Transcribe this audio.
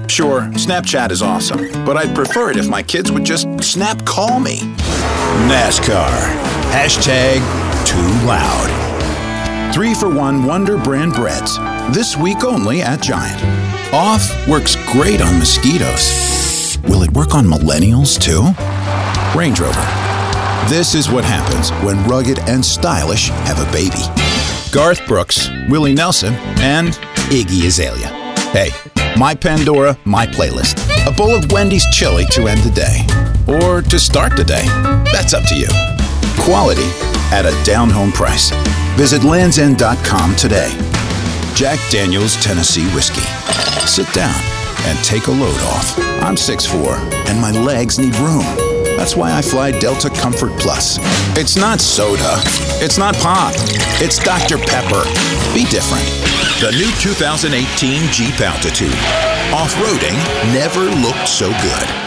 Sure, Snapchat is awesome, but I'd prefer it if my kids would just snap call me. NASCAR. #TooLoud. 3-for-1 Wonder Brand breads. This week only at Giant. Off works great on mosquitoes. Will it work on millennials too? Range Rover. This is what happens when rugged and stylish have a baby. Garth Brooks, Willie Nelson, and Iggy Azalea. Hey, my Pandora, my playlist. A bowl of Wendy's chili to end the day. Or to start the day. That's up to you. Quality at a down-home price. Visit LandsEnd.com today. Jack Daniel's Tennessee Whiskey. Sit down and take a load off. I'm 6'4", and my legs need room. That's why I fly Delta Comfort Plus. It's not soda. It's not pop. It's Dr. Pepper. Be different. The new 2018 Jeep Altitude. Off-roading never looked so good.